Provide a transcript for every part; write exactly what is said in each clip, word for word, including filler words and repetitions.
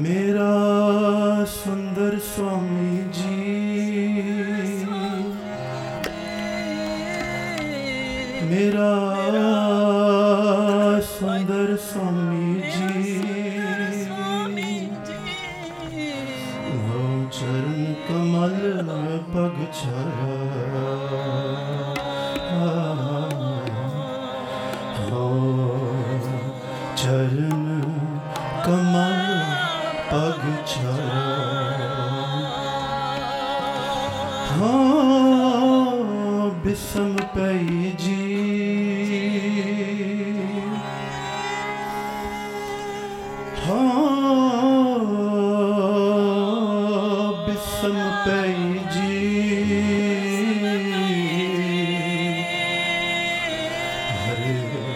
मेरा सुंदर स्वामी जी, मेरा सुंदर स्वामी जी, वो चरण कमल पग छाया, हो चरण कमल पग छाया, हाँ बिसम पई जी, हाँ बिसम पई जी, हरे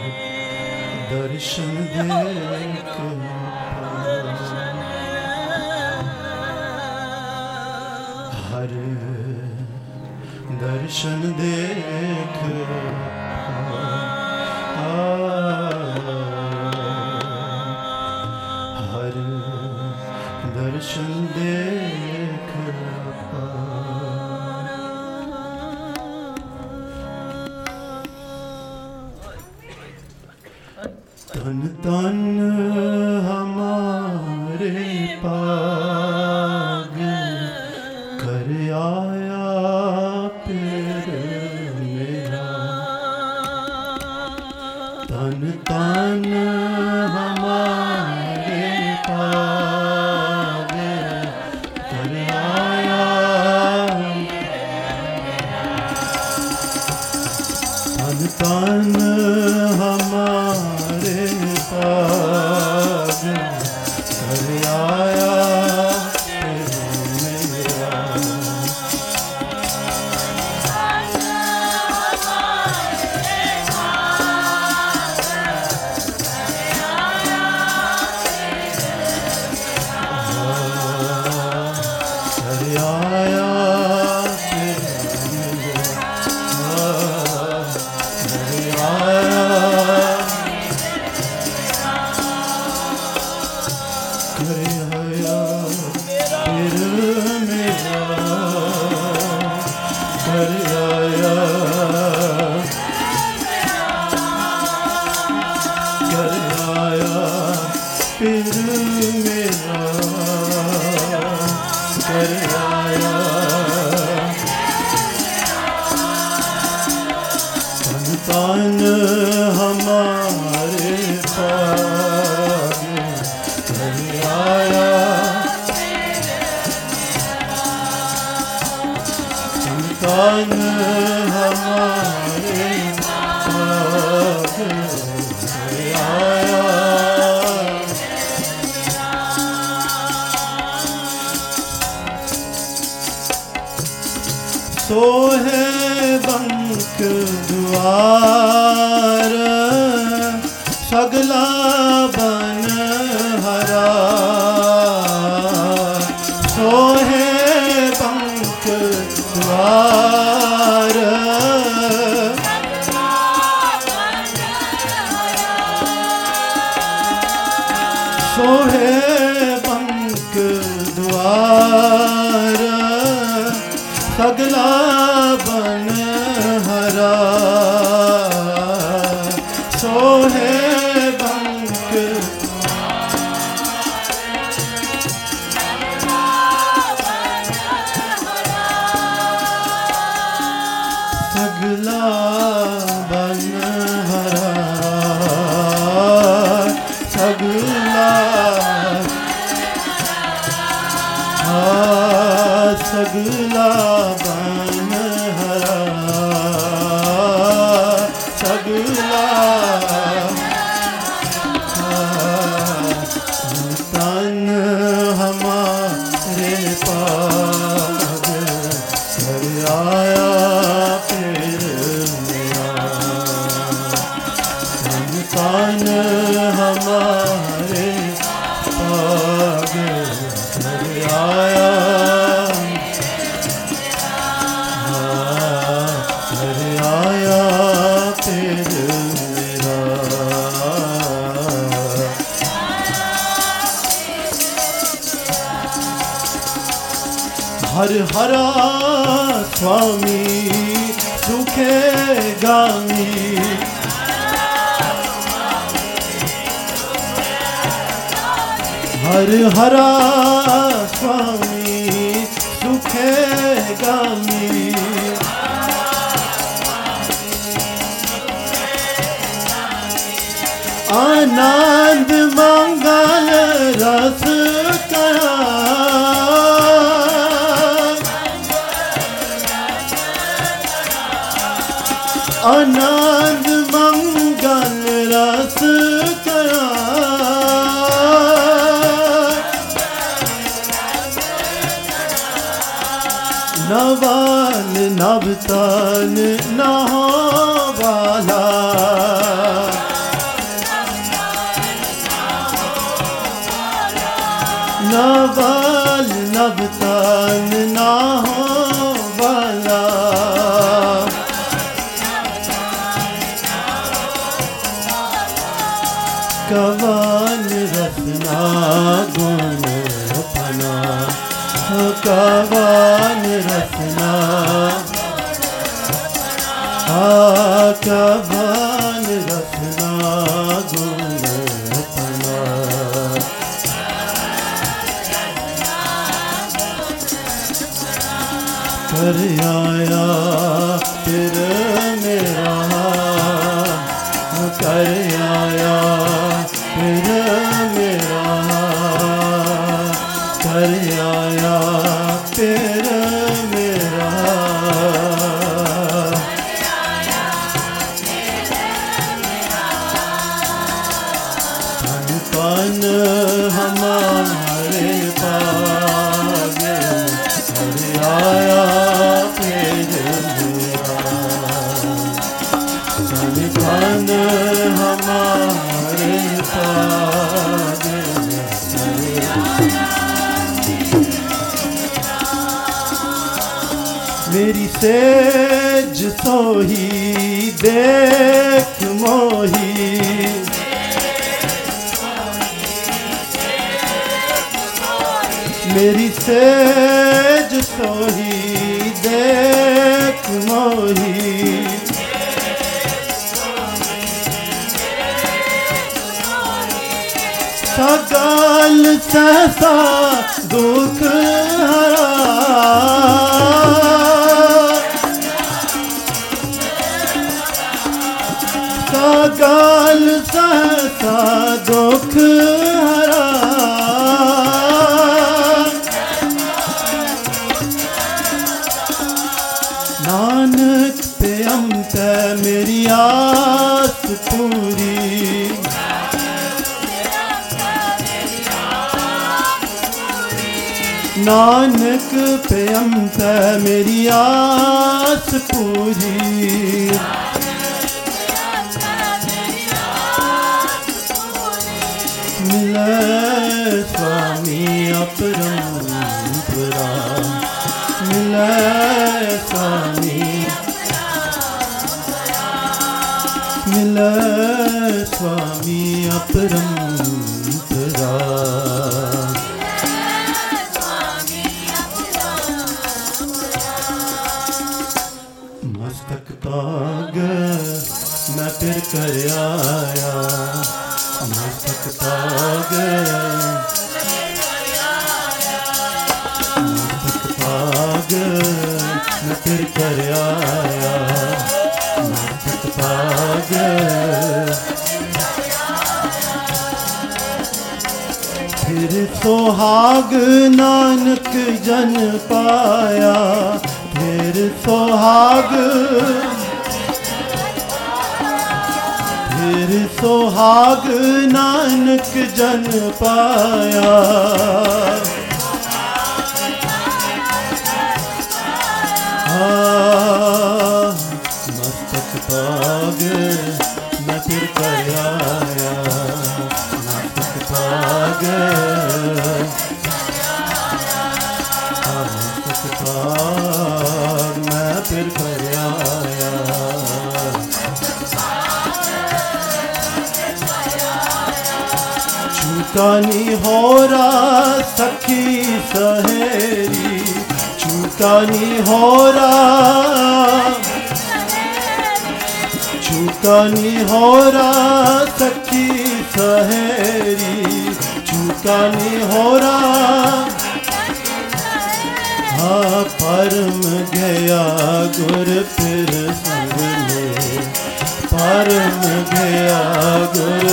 दर्शन देख हर दर्शन देख हर दर्शन देख तन तन हमारे पाग कर आया फिर मेरा, तन तन हमारे पाग कर आया, तन तन हमारे पाग कर आया तन हमारे पाग कर आया, तन हमारे पाग कर आया, सोहे बंक द्वार सगला बन हरा, सोहे बंक द्वार सोहे बंक द्वार सगला बन हरा, सोहे बंक सगला बन हरा, सगला सगला बन हरा, सगला तन हमारे पाग कर आया फिर मेरा, तन तन हमारे पाग कर आया, आया फिर मेरा, हर हरा स्वामी सुखे गामी हर हरा स्वामी सुखे गामी आनंद मंगल रस करा आनंद मंगल रस करा नवान नवतन नहो वाला नवल नवतन नहो वाला कवन रसना गुण फना कवन रसना कवन रसना गुण फना कर आया फिर मेरा कर आया फिर मेरा कर आया फिर मेरा तन तन हमारे पास कर आया फिर मेरा तन तन हमारे पास मेरी सेज सोही देख मोही मेरी सेज सोही देख मोही सगल सहसा दुख हरा सगल सहसा दुख हरा नानक पे अमत मेरी आस पूरी नानक पे अमत मेरी आस पूरी मिले स्वामी अपरंपरा मिले स्वामी मिले स्वामी अपरंपरा मस्तक ताग मैं फिर कर आया मस्तक ताग मस्तक ताग मैं फिर कर आया मस्तक ताग फिर सोहाग नानक जन पाया फिर सोहाग फिर सोहाग नानक जन पाया हाँ मस्तक ताग मैं फिर कर आया मस्तक ताग हाँ मस्तक ताग मैं फिर कर आया छूटा नहीं हो रहा सखी सहेरी झूठा नहीं हो रहा, झूठा नहीं हो रहा सच्ची सहेरी, झूठा नहीं हो रहा। हाँ परम गया गुर फिर संग में, परम गया गुर,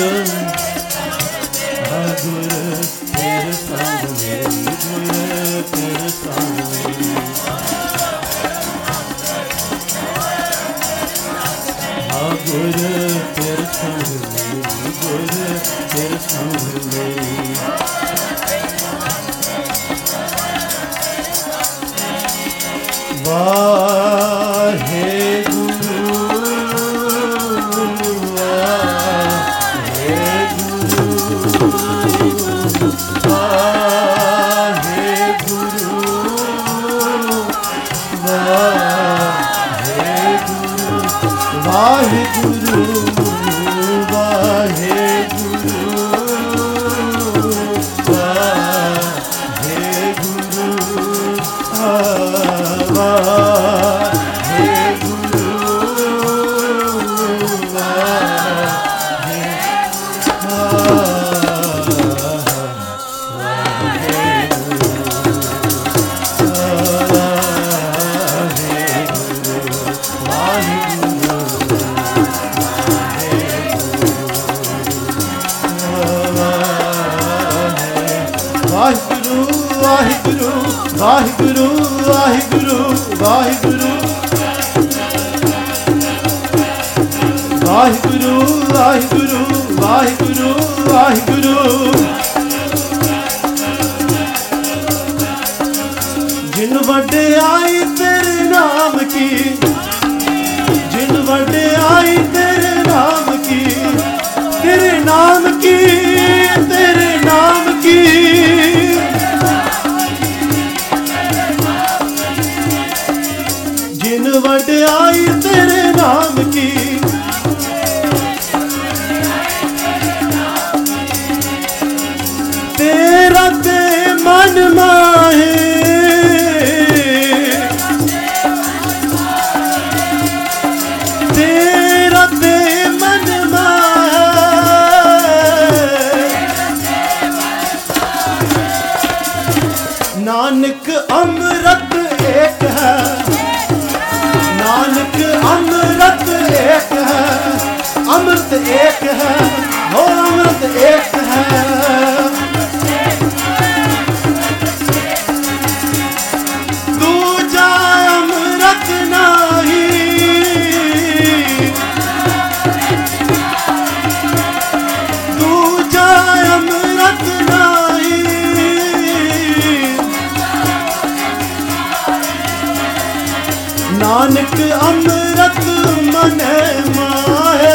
हाँ गुर फिर संग में, गुर फिर संग में, हाँ गुर फिर संग में, गुर फिर संग में। वाहे गुरु वाहे गुरु वाहे गुरु वाहे गुरु वाहे गुरु वाहे गुरु वाहे गुरु वाहिगुरु वाहिगुरु वाहिगुरु वाहिगुरु वाहिगुरु वाहिगुरु वाहिगुरु वाहिगुरु। जिन वड्याई तेरे नाम की, जिन वड्याई तेरे नाम की, तेरे नाम की, तेरे नाम की, जिन वड्याई तेरे नाम की, तेरा ते मन माहे, तेरा ते मन माहे, नानक अमृत एक है, नानक अमृत एक है, अमृत एक है, हो अमृत एक है। दूजा अमृत नाही, दूजा अमृत नाही, नानक अमृत मन माहे,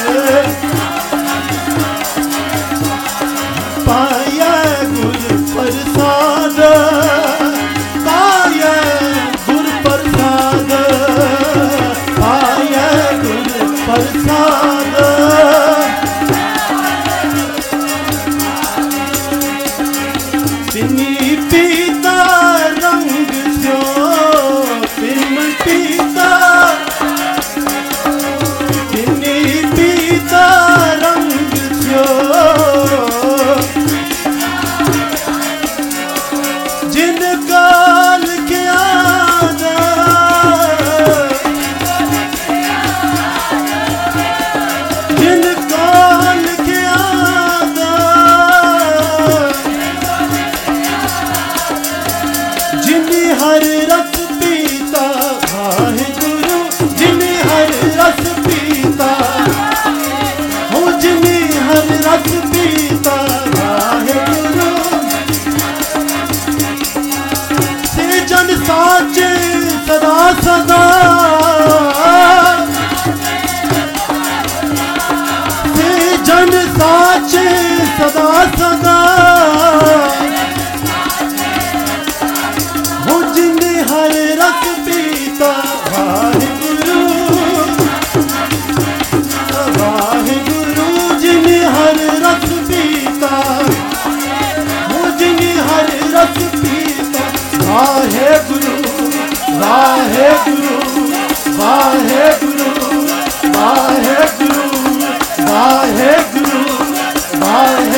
पाया गुर प्रसाद, पाया गुर प्रसाद, पाया गुर प्रसाद। तिनी पीता रंग स्यो, तिन पीता, तिनी पीता रंग स्यो, जिन काल किया जिन काल किया जिनी हर रस पीता, वाहिगुरु जिनी हर रस पीता, हो जिनी हर रस पीता, वाहिगुरु से जन साचे सदा सदा, से जन साचे सदा सदा, हो जिने हर रस पीता, वाहिगुरु वाहिगुरु जिने हर रस पीता, हो जिने हर रस पीता, वाहिगुरु